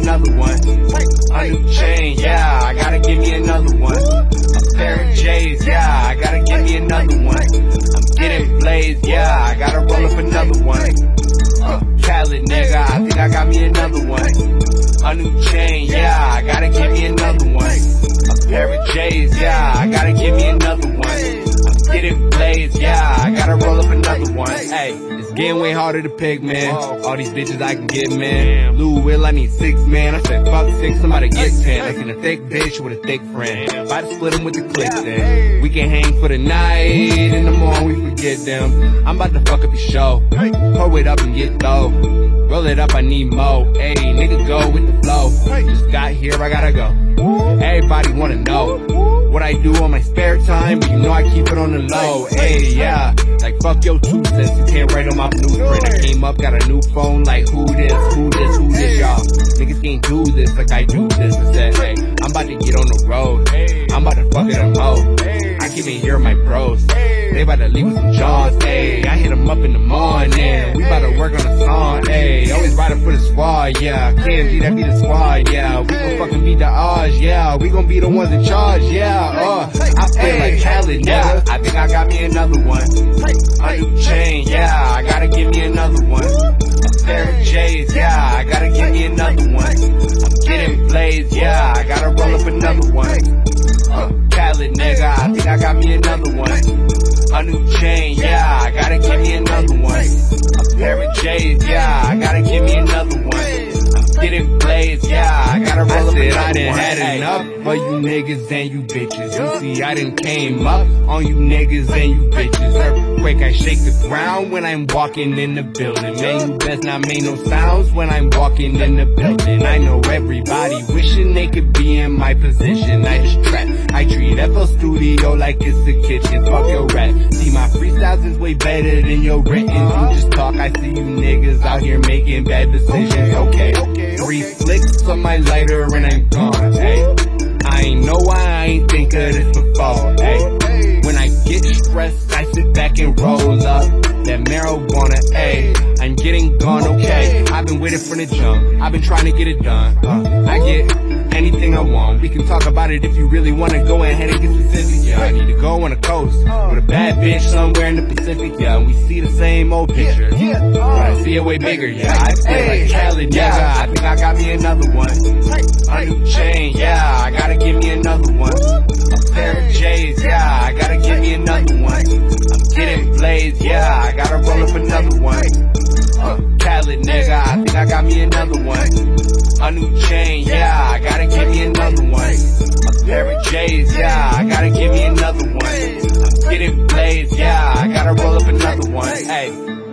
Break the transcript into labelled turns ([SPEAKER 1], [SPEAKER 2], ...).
[SPEAKER 1] another one. A new chain, yeah, I gotta give me another one. A pair of J's, yeah, I gotta give me another one. I'm getting blazed, yeah, I gotta roll up another one. Khaled, nigga, I think I got me another one. A new chain, yeah, I gotta give me another one. A pair of J's, yeah, I gotta give me another one. I'm getting blazed, yeah, I gotta roll up another one. Hey, it's getting way harder to pick, man. All these bitches I can get, man. Lou Will, I need 6, man. I said fuck 6, somebody get 10. I seen a thick bitch with a thick friend. About to split them with the clips, then we can hang for the night. In the morning we forget them. I'm about to fuck up your show. Pour it up and get low. Roll it up, I need more. Ayy, nigga, go with the flow. Just got here, I gotta go. Everybody wanna know what I do on my spare time, but you know I keep it on the low. Ayy, yeah, like fuck your 2 cents, you can't write on my blueprint. I came up, got a new phone, like who this, y'all? Niggas can't do this like I do this. I said, hey, I'm about to get on the road. I'm about to fuck it up, I keep in here with my bros. They about to leave with some jaws, ayy. I hit them up in the morning. We about to work on a song, ayy. Always riding for the squad, yeah. KMG, that be the squad, yeah. We gon' fucking beat the odds, yeah. We gon' be the ones in charge, yeah. I feel like Khaled, yeah. I think I got me another one. A new chain, yeah. I gotta give me another one. A pair of J's, yeah. I gotta give me another one. I'm getting blazed, yeah. I gotta roll up another one. Khaled, nigga, I think I got me another one. A new chain, yeah, I gotta give me another one. A pair of J's, yeah, I gotta give me another one. I'm getting blazed, yeah, I gotta roll up another one. I done had enough for you niggas and you bitches. You see, I done came up on you niggas and you bitches. Earthquake, I shake the ground when I'm walking in the building. Man, you best not make no sounds when I'm walking in the building. I know everybody wishing they could be in my position. I just trap, I treat FL Studio like it's a kitchen. Fuck your rap. See, my freestyles is way better than your written. You just talk, I see you niggas out here making bad decisions. Okay, 3 flicks on my lighter and I'm gone, hey. I ain't know why I ain't think of this before, hey. When I get stressed, I sit back and roll up that marijuana, ayy. I'm getting gone, okay. I've been with it from the jump, I've been trying to get it done. I get anything I want. We can talk about it if you really wanna go ahead and get specific, yeah. I need to go on the coast with a bad bitch somewhere in the Pacific, yeah. And we see the same old picture, but I see it way bigger, yeah. I feel like Khaled, yeah. I think I got me another one. A new chain, yeah. I gotta give me another one. A pair of J's, yeah. I gotta give me another one. I'm getting blazed, yeah. I gotta roll up another one. Khaled, nigga, I think I got me another one. A new chain, yeah, I gotta give me another one. A pair of J's, yeah, I gotta give me another one. I'm getting blazed, yeah, I gotta roll up another one. Hey.